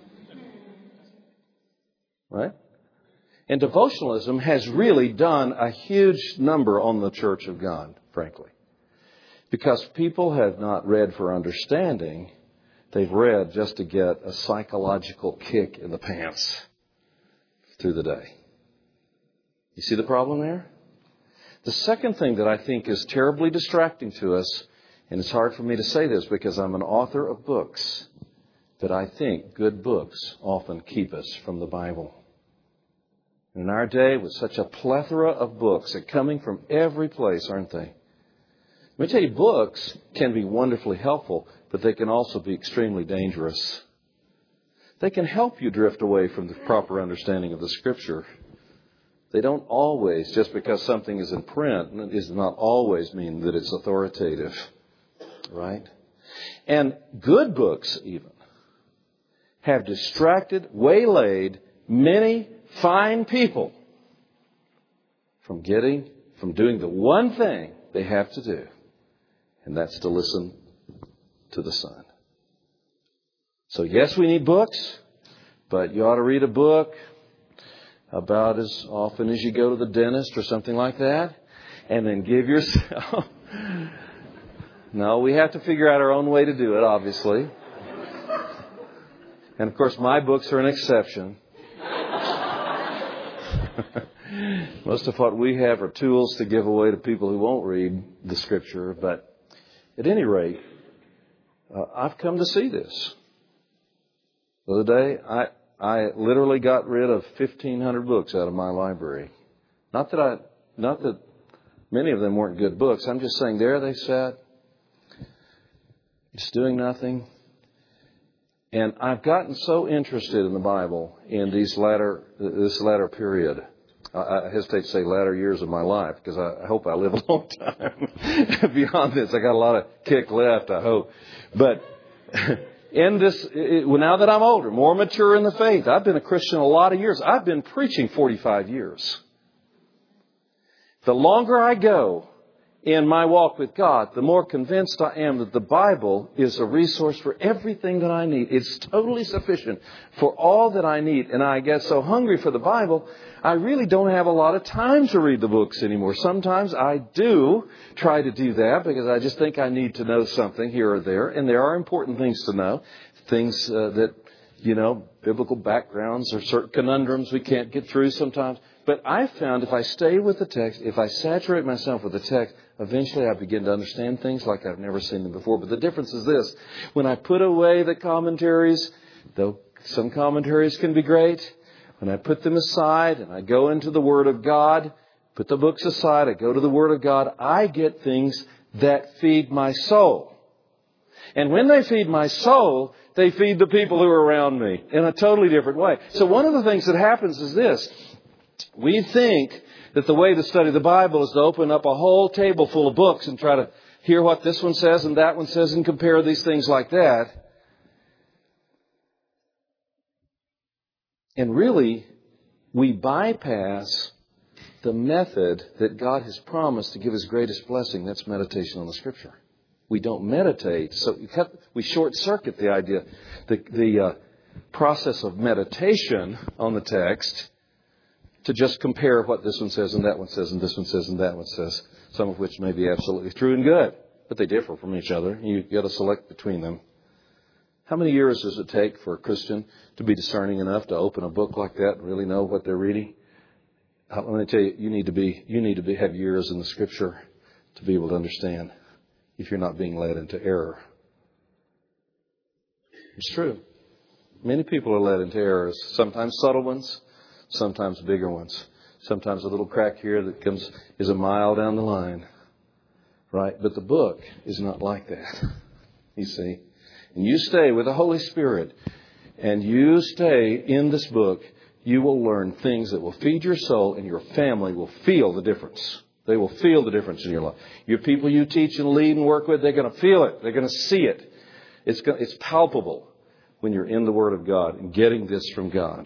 Right? And devotionalism has really done a huge number on the Church of God, frankly. Because people have not read for understanding. They've read just to get a psychological kick in the pants through the day. You see the problem there? The second thing that I think is terribly distracting to us, and it's hard for me to say this because I'm an author of books, but I think good books often keep us from the Bible. In our day, with such a plethora of books that are coming from every place, aren't they? I Let me tell you, books can be wonderfully helpful, but they can also be extremely dangerous. They can help you drift away from the proper understanding of the Scripture. They don't always, just because something is in print, it does not always mean that it's authoritative. Right? And good books even have distracted, waylaid many fine people from doing the one thing they have to do. And that's to listen to the Son. So yes, we need books, but you ought to read a book about as often as you go to the dentist or something like that, and then give yourself... No, we have to figure out our own way to do it, obviously. And of course, my books are an exception. Most of what we have are tools to give away to people who won't read the Scripture. But at any rate, I've come to see this. The other day, I literally got rid of 1,500 books out of my library. Not that many of them weren't good books. I'm just saying there they sat, just doing nothing. And I've gotten so interested in the Bible in this latter period. I hesitate to say latter years of my life because I hope I live a long time beyond this. I got a lot of kick left, I hope. But now that I'm older, more mature in the faith, I've been a Christian a lot of years. I've been preaching 45 years. The longer I go in my walk with God, the more convinced I am that the Bible is a resource for everything that I need. It's totally sufficient for all that I need. And I get so hungry for the Bible, I really don't have a lot of time to read the books anymore. Sometimes I do try to do that because I just think I need to know something here or there. And there are important things to know. Things that, biblical backgrounds or certain conundrums we can't get through sometimes. But I found if I stay with the text, if I saturate myself with the text, eventually I begin to understand things like I've never seen them before. But the difference is this. When I put away the commentaries, though some commentaries can be great, when I put them aside and I go into the Word of God, put the books aside, I go to the Word of God, I get things that feed my soul. And when they feed my soul, they feed the people who are around me in a totally different way. So one of the things that happens is this. We think that the way to study the Bible is to open up a whole table full of books and try to hear what this one says and that one says and compare these things like that. And really, we bypass the method that God has promised to give His greatest blessing. That's meditation on the Scripture. We don't meditate, so we short-circuit the idea, the process of meditation on the text to just compare what this one says and that one says and this one says and that one says, some of which may be absolutely true and good, but they differ from each other. You've got to select between them. How many years does it take for a Christian to be discerning enough to open a book like that and really know what they're reading? Let me tell you, you need to have years in the Scripture to be able to understand if you're not being led into error. It's true. Many people are led into errors, sometimes subtle ones, sometimes bigger ones. Sometimes a little crack here that is a mile down the line. Right? But the book is not like that. You see? And you stay with the Holy Spirit and you stay in this book, you will learn things that will feed your soul, and your family will feel the difference. They will feel the difference in your life. Your people you teach and lead and work with, they're going to feel it. They're going to see it. It's palpable when you're in the Word of God and getting this from God.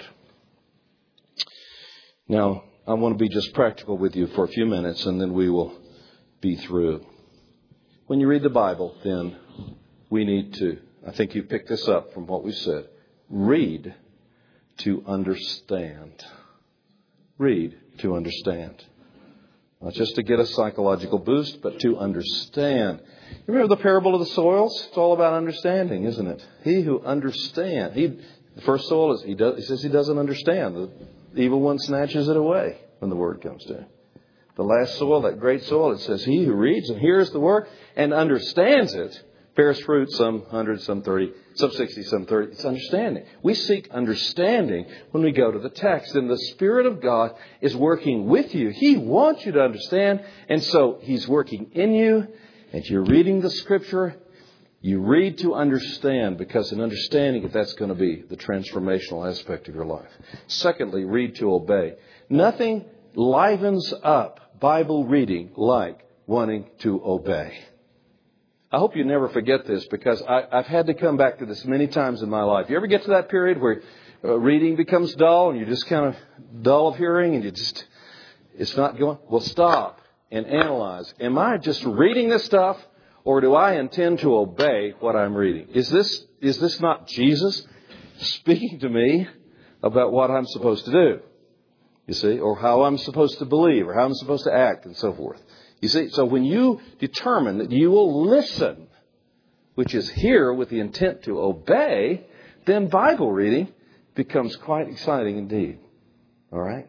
Now, I want to be just practical with you for a few minutes, and then we will be through. When you read the Bible, then we need to, I think you picked this up from what we said, read to understand. Read to understand. Not just to get a psychological boost, but to understand. You remember the parable of the soils? It's all about understanding, isn't it? He who understands. The first soil he says he doesn't understand. The evil one snatches it away when the word comes to him. The last soil, that great soil, it says he who reads and hears the word and understands it bears fruit, some 100, some 30, some 60, some 30. It's understanding. We seek understanding when we go to the text. And the Spirit of God is working with you. He wants you to understand. And so He's working in you. and you're reading the Scripture, you read to understand, because in understanding it, that's going to be the transformational aspect of your life. Secondly, read to obey. Nothing livens up Bible reading like wanting to obey. I hope you never forget this, because I've had to come back to this many times in my life. You ever get to that period where reading becomes dull and you're just kind of dull of hearing and it's not going? Well, stop and analyze. Am I just reading this stuff, or do I intend to obey what I'm reading? Is this not Jesus speaking to me about what I'm supposed to do? You see, or how I'm supposed to believe, or how I'm supposed to act, and so forth. You see, so when you determine that you will listen, which is hear with the intent to obey, then Bible reading becomes quite exciting indeed. All right?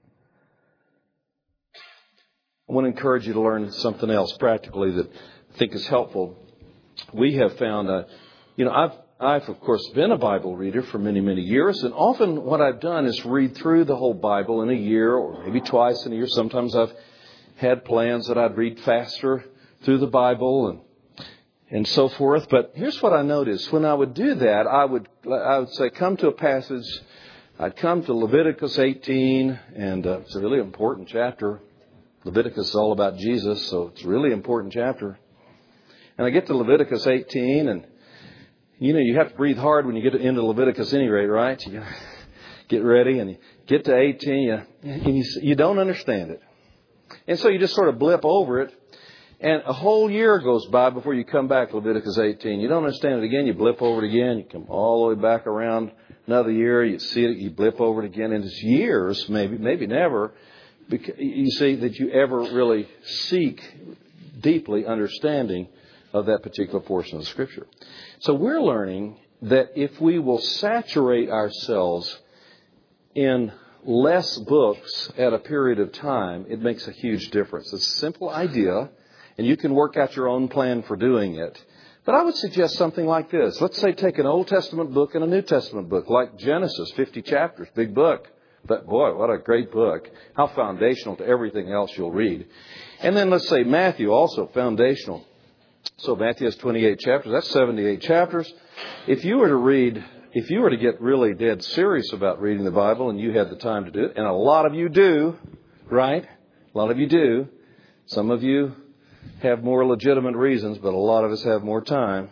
I want to encourage you to learn something else practically that I think is helpful. We have found, I've of course been a Bible reader for many, many years, and often what I've done is read through the whole Bible in a year, or maybe twice in a year. Sometimes I've had plans that I'd read faster through the Bible and so forth. But here's what I noticed. When I would do that, I would say, come to a passage. I'd come to Leviticus 18, and it's a really important chapter. Leviticus is all about Jesus, so it's a really important chapter. And I get to Leviticus 18, and you have to breathe hard when you get into Leviticus at any rate, right? You get ready, and you get to 18, and you don't understand it. And so you just sort of blip over it. And a whole year goes by before you come back to Leviticus 18. You don't understand it again. You blip over it again. You come all the way back around another year. You see it. You blip over it again. And it's years, maybe never, you see, that you ever really seek deeply understanding of that particular portion of the Scripture. So we're learning that if we will saturate ourselves in less books at a period of time, it makes a huge difference. It's a simple idea, and you can work out your own plan for doing it. But I would suggest something like this. Let's say take an Old Testament book and a New Testament book, like Genesis, 50 chapters, big book. But boy, what a great book. How foundational to everything else you'll read. And then let's say Matthew, also foundational. So Matthew has 28 chapters. That's 78 chapters. If you were to get really dead serious about reading the Bible, and you had the time to do it, and a lot of you do, right? A lot of you do. Some of you have more legitimate reasons, but a lot of us have more time.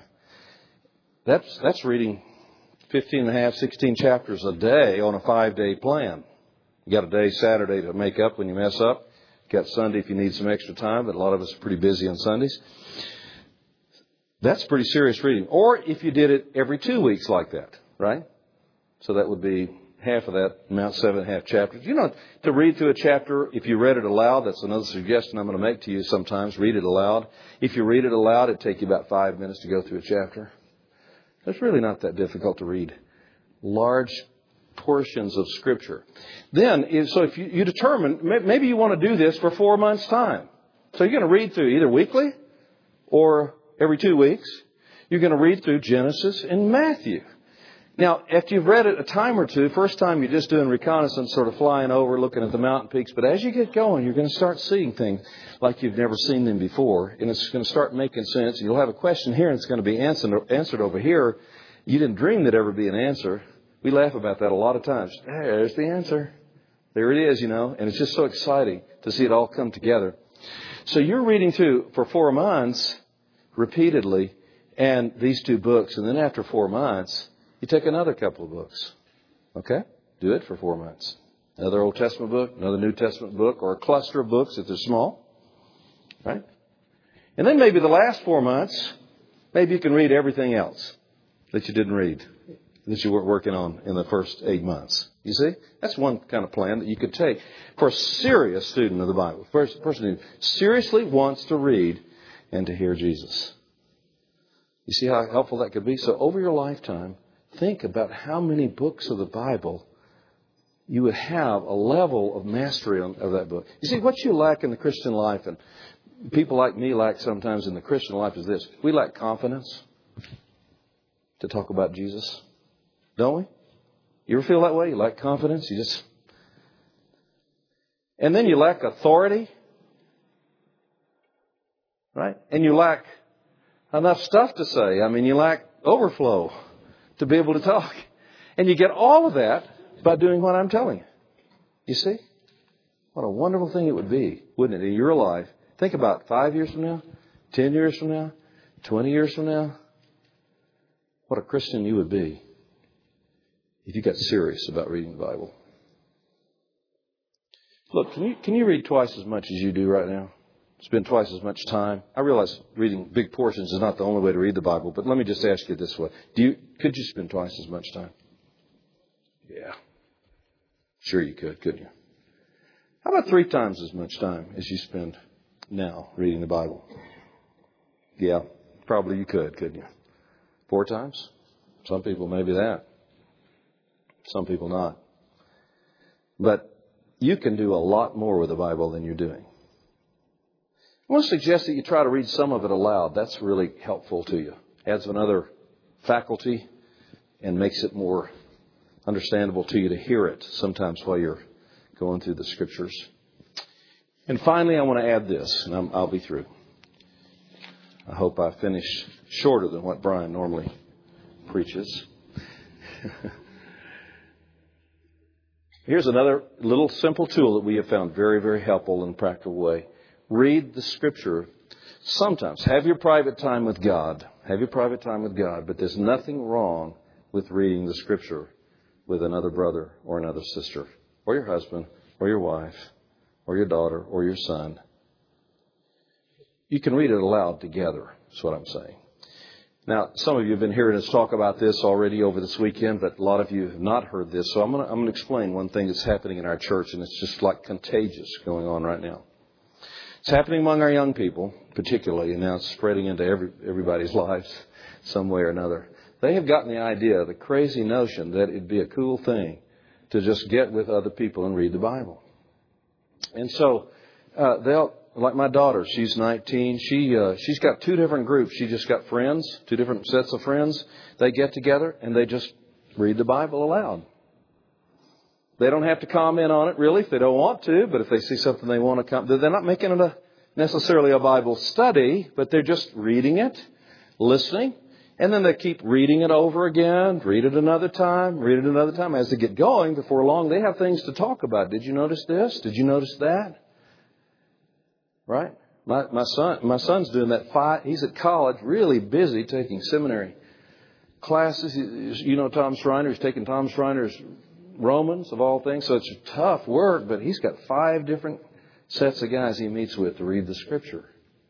That's reading 15 and a half, 16 chapters a day on a 5-day plan. You got a day Saturday to make up when you mess up. You got Sunday if you need some extra time, but a lot of us are pretty busy on Sundays. That's pretty serious reading. Or if you did it every 2 weeks like that, right? So that would be half of that amount, 7.5 chapters. To read through a chapter, if you read it aloud, that's another suggestion I'm going to make to you sometimes. Read it aloud. If you read it aloud, it'd take you about 5 minutes to go through a chapter. It's really not that difficult to read large portions of Scripture. Then, so if you determine, maybe you want to do this for 4 months' time. So you're going to read through either weekly or every 2 weeks. You're going to read through Genesis and Matthew. Now, after you've read it a time or two, first time you're just doing reconnaissance, sort of flying over, looking at the mountain peaks. But as you get going, you're going to start seeing things like you've never seen them before. And it's going to start making sense. And you'll have a question here, and it's going to be answered over here. You didn't dream there'd ever be an answer. We laugh about that a lot of times. There's the answer. There it is, And it's just so exciting to see it all come together. So you're reading through for 4 months repeatedly, and these 2 books. And then after 4 months, you take another couple of books. Okay? Do it for 4 months. Another Old Testament book, another New Testament book, or a cluster of books if they're small. Right? And then maybe the last 4 months, maybe you can read everything else that you didn't read, that you weren't working on in the first 8 months. You see? That's one kind of plan that you could take for a serious student of the Bible. For a person who seriously wants to read and to hear Jesus. You see how helpful that could be? So over your lifetime, think about how many books of the Bible you would have a level of mastery of that book. You see, what you lack in the Christian life, and people like me lack sometimes in the Christian life, is this. We lack confidence to talk about Jesus. Don't we? You ever feel that way? You lack confidence? And then you lack authority. Right? And you lack enough stuff to say. I mean, you lack overflow to be able to talk. And you get all of that by doing what I'm telling you. You see? What a wonderful thing it would be, wouldn't it, in your life? Think about 5 years from now, 10 years from now, 20 years from now. What a Christian you would be if you got serious about reading the Bible. Look, can you read twice as much as you do right now? Spend twice as much time? I realize reading big portions is not the only way to read the Bible, but let me just ask you this way. Could you spend twice as much time? Yeah. Sure you could, couldn't you? How about 3 times as much time as you spend now reading the Bible? Yeah, probably you could, couldn't you? 4 times? Some people maybe that. Some people not. But you can do a lot more with the Bible than you're doing. I want to suggest that you try to read some of it aloud. That's really helpful to you. Adds another faculty and makes it more understandable to you to hear it sometimes while you're going through the Scriptures. And finally, I want to add this, and I'll be through. I hope I finish shorter than what Brian normally preaches. Here's another little simple tool that we have found very, very helpful in a practical way. Read the Scripture sometimes. Have your private time with God. Have your private time with God. But there's nothing wrong with reading the Scripture with another brother or another sister, or your husband, or your wife, or your daughter, or your son. You can read it aloud together, is what I'm saying. Now, some of you have been hearing us talk about this already over this weekend, but a lot of you have not heard this. So I'm going to explain one thing that's happening in our church, and it's just like contagious going on right now. It's happening among our young people, particularly, and now it's spreading into everybody's lives some way or another. They have gotten the idea, the crazy notion that it'd be a cool thing to just get with other people and read the Bible. And so like my daughter, she's 19. She's got 2 different groups. She just got friends, 2 different sets of friends. They get together and they just read the Bible aloud. They don't have to comment on it, really, if they don't want to. But if they see something they want to comment, they're not making it necessarily a Bible study, but they're just reading it, listening. And then they keep reading it over again, read it another time. As they get going, before long, they have things to talk about. Did you notice this? Did you notice that? Right? My son's doing that. He's at college, really busy taking seminary classes. You know Tom Schreiner. He's taking Tom Schreiner's Romans, of all things. So it's tough work, but he's got 5 different sets of guys he meets with to read the Scripture.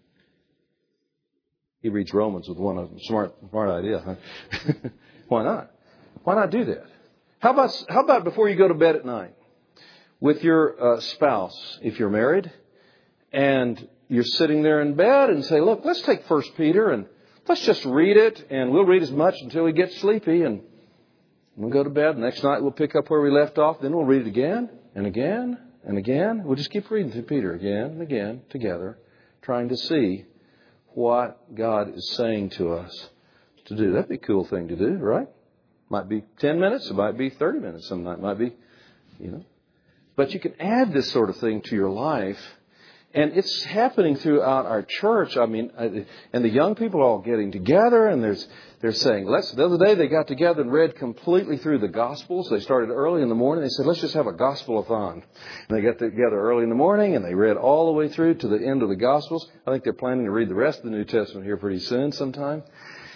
He reads Romans with one of them. Smart idea, huh? Why not? Why not do that? How about before you go to bed at night with your spouse, if you're married, and you're sitting there in bed and say, look, let's take 1 Peter and let's just read it, and we'll read as much until we get sleepy, and we'll go to bed. Next night we'll pick up where we left off. Then we'll read it again and again and again. We'll just keep reading through Peter again and again together, trying to see what God is saying to us to do. That'd be a cool thing to do, right? Might be 10 minutes. It might be 30 minutes. Some night might be, But you can add this sort of thing to your life. And it's happening throughout our church. I mean, and the young people are all getting together, and they're saying, the other day they got together and read completely through the Gospels. They started early in the morning. They said, let's just have a Gospel-a-thon. And they got together early in the morning, and they read all the way through to the end of the Gospels. I think they're planning to read the rest of the New Testament here pretty soon sometime.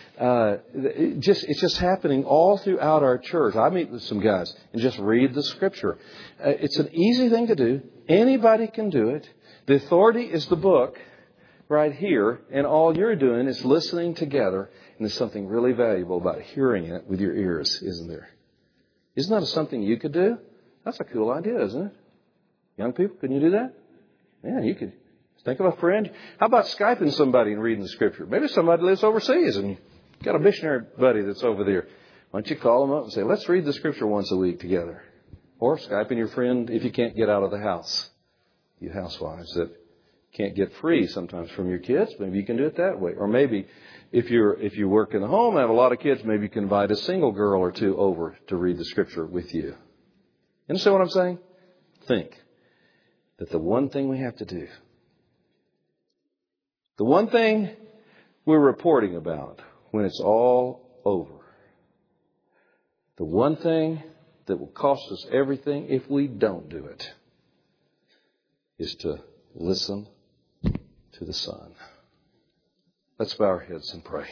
It's just happening all throughout our church. I meet with some guys and just read the Scripture. It's an easy thing to do. Anybody can do it. The authority is the book right here, and all you're doing is listening together. And there's something really valuable about hearing it with your ears, isn't there? Isn't that something you could do? That's a cool idea, isn't it? Young people, can you do that? Yeah, you could. Think of a friend. How about Skyping somebody and reading the Scripture? Maybe somebody lives overseas and you've got a missionary buddy that's over there. Why don't you call them up and say, let's read the Scripture once a week together. Or Skyping your friend if you can't get out of the house. You housewives that can't get free sometimes from your kids, maybe you can do it that way. Or maybe if you work in the home and have a lot of kids, maybe you can invite a single girl or 2 over to read the Scripture with you. You understand what I'm saying? Think that the one thing we have to do The one thing we're reporting about when it's all over, the one thing that will cost us everything if we don't do it, is to listen to the Son. Let's bow our heads and pray.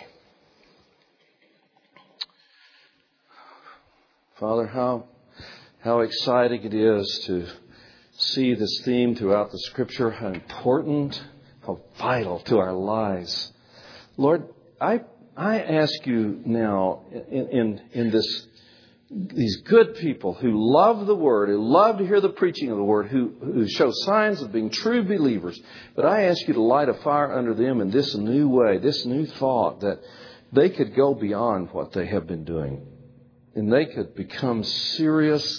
Father, how exciting it is to see this theme throughout the Scripture, how important, how vital to our lives. Lord, I ask you now in these good people who love the Word, who love to hear the preaching of the Word, who show signs of being true believers, but I ask you to light a fire under them in this new way, this new thought, that they could go beyond what they have been doing. And they could become serious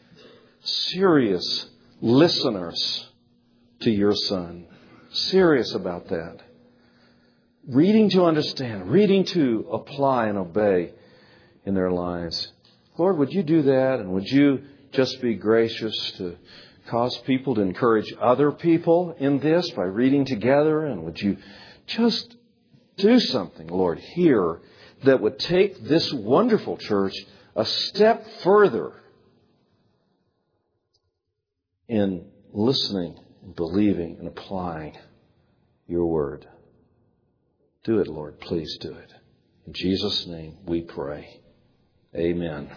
listeners to your Son. Serious about that. Reading to understand, reading to apply and obey in their lives. Lord, would you do that? And would you just be gracious to cause people to encourage other people in this by reading together? And would you just do something, Lord, here that would take this wonderful church a step further in listening, believing, and applying your word. Do it, Lord. Please do it. In Jesus' name we pray. Amen.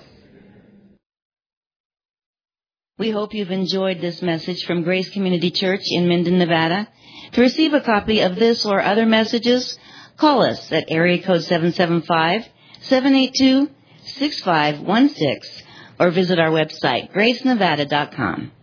We hope you've enjoyed this message from Grace Community Church in Minden, Nevada. To receive a copy of this or other messages, call us at area code 775-782-6516 or visit our website, gracenevada.com.